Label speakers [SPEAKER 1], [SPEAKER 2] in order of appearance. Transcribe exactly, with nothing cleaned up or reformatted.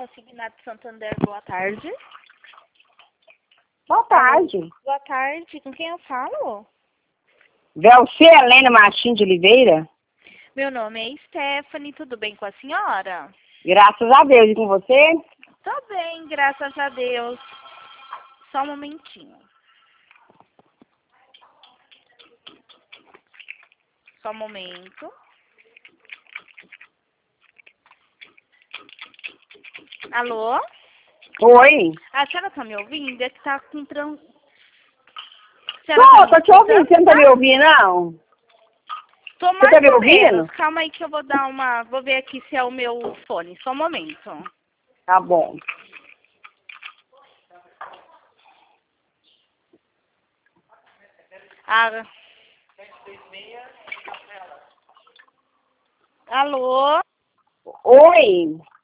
[SPEAKER 1] Consignado Santander, boa tarde.
[SPEAKER 2] Boa tarde.
[SPEAKER 1] Boa tarde, com quem eu falo?
[SPEAKER 2] Velce Helena Martins de Oliveira.
[SPEAKER 1] Meu nome é Stephanie, tudo bem com a senhora?
[SPEAKER 2] Graças a Deus, e com você?
[SPEAKER 1] Tô bem, graças a Deus. Só um momentinho. Só um momento. Alô?
[SPEAKER 2] Oi.
[SPEAKER 1] A senhora tá me ouvindo? É que tá com tran...
[SPEAKER 2] Tô, tô te ouvindo. Você não tá me ouvindo, não?
[SPEAKER 1] Tô
[SPEAKER 2] Você
[SPEAKER 1] mais
[SPEAKER 2] tá me
[SPEAKER 1] ou
[SPEAKER 2] ouvindo?
[SPEAKER 1] menos. Calma aí que eu vou dar uma... Vou ver aqui se é o meu fone. Só um momento.
[SPEAKER 2] Tá bom.
[SPEAKER 1] Ah. Alô?
[SPEAKER 2] Oi.